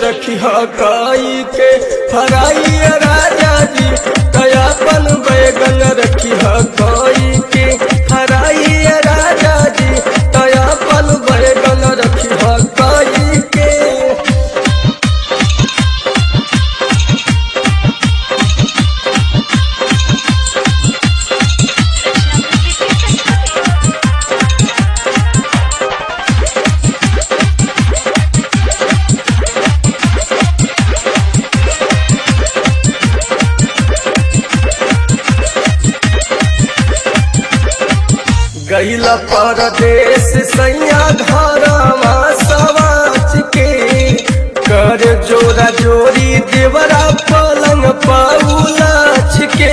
रखी हकाई के फराई राजा जी तयापन बैगन रखी हकाई के फराई राजा जी तयापन बैगन रखी हकाई के। गईला परदेश सैया घरवा सवाच के कर जोरा जोरी देवरा पलंग पाउलाच के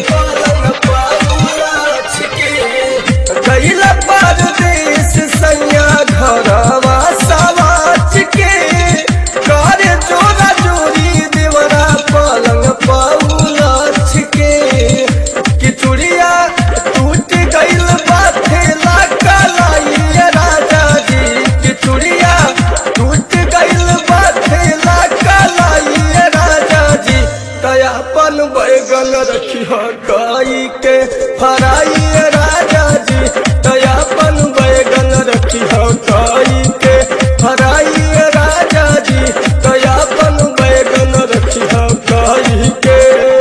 गईला परदेश सैया घरवा सवाच के कर जोरा जोरी देवरा पलंग पाउलाच के। किचुड़िया टूट गईल बैगन रखी हकाई के फराई राजा जी तयापन बैगन रखी हकाई के फराई राजा जी तयापन बैगन रखी हकाई के।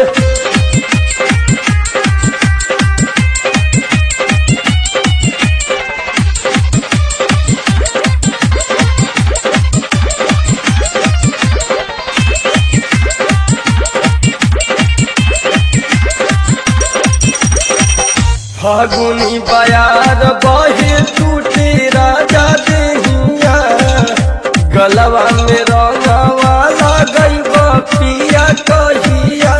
फागुनी बयार बहे टूटे राजा देहिया गलवा में रंगवा लगैबा पिया कहिया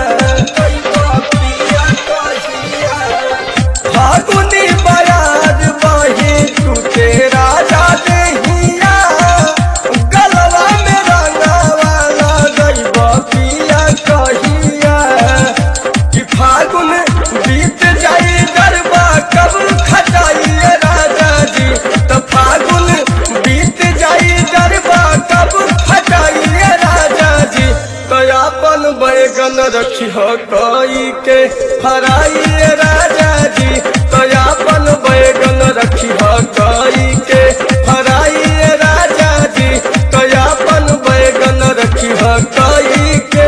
फागुनी बयार बहे टूटे राजा देहिया गलवा में रंगवा लगैबा पिया कहिया। कि फागुन बीत जाई कब खटाई राजा जी तो फागुन बीत जाई गरबा कब खटाई राजा जी तयापन बैगन रखी हकाई के फराई राजा जी तयापन बैगन रखी हकाई के फराई राजा जी तयापन बैगन रखी हकाई के।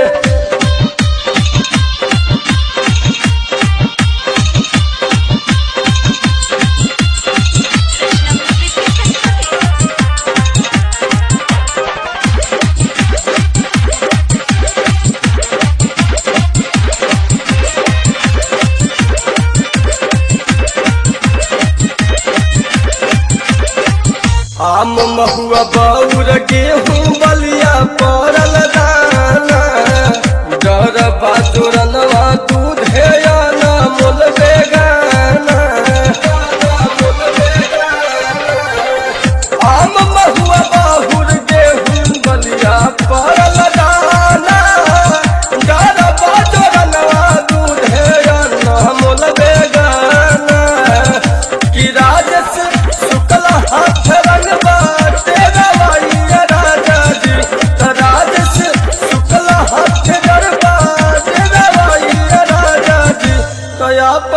आम महुआ बौर गेहूँ बलिया पड़ल दाना डर बाजोरनवा दूध हेना मोल बेगाना। आम महुआ बौर गेहूँ बलिया पड़ल दाना डर बाजोरनवा दूध हेना मोल बेगाना। कि राजस शुक्ल हाथ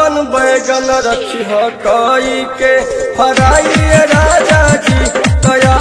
बैगन रखी हकाई के फराई राजा जी तया